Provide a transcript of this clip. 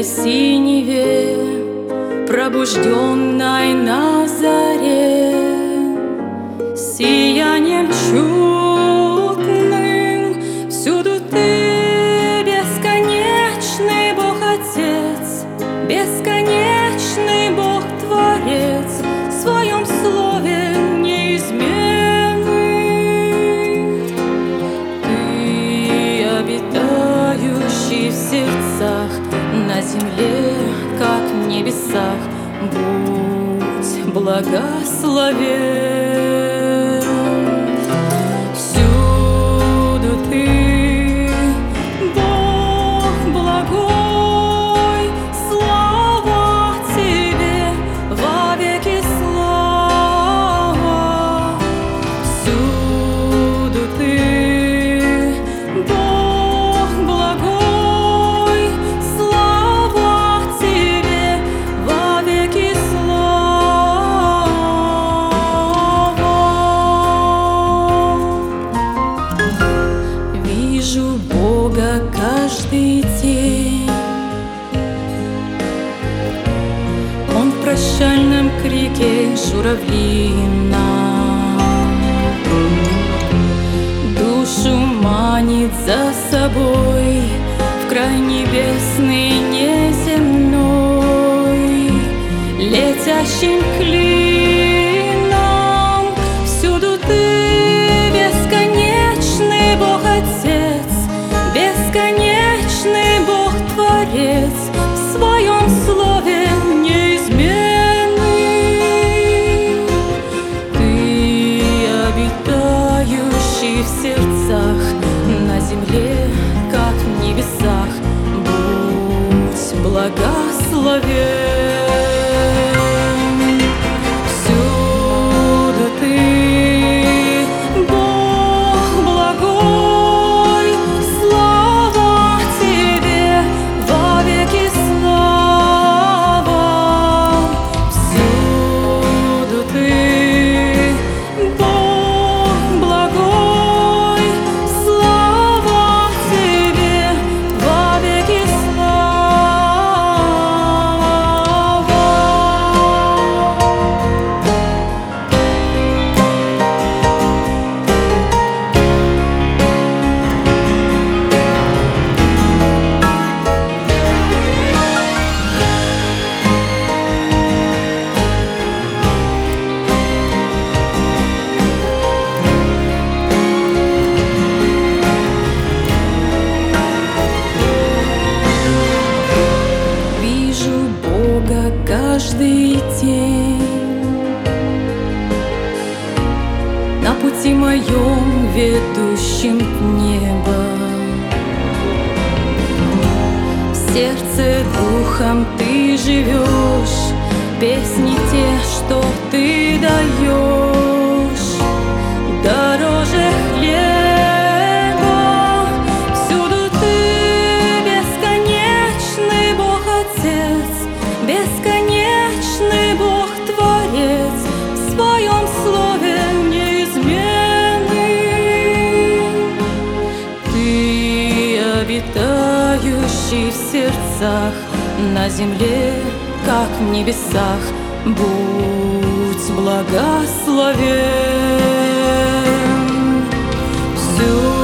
темной синеве, пробужденной на заре, сиянием чудным всюду ты, бесконечный Бог Отец, бесконечный Бог Творец, в своем слове неизменный. Ты, обитающий в сердцах, на земле, как в небесах, будь благословен. Всюду ты, Бог благой, слава тебе, вовеки слава. Всюду ты, Бог благой, слава тебе, вовеки слава. Вижу Бога каждый день, Он в прощальном крике журавлином душу манит за собой в край небесный, неземной, летящим клином. Всюду ты, бесконечный Бог Отец, бесконечный Бог Творец, в своем слове неизменный. Ты, обитающий в сердцах, на земле, как в небесах, будь благословен. Всюду ты, Бог благой, слава тебе, вовеки слава. Всюду ты, Бог благой, слава тебе, вовеки слава. Вижу Бога каждый день на пути моем, ведущем в небо. В сердце духом ты живешь, песни те, что ты даешь, дороже хлеба. Всюду ты, бесконечный Бог Отец, бесконечный Бог Творец, в своем слове неизменный. Ты, обитающий в сердцах, на земле, как в небесах, будь благословен. Всюду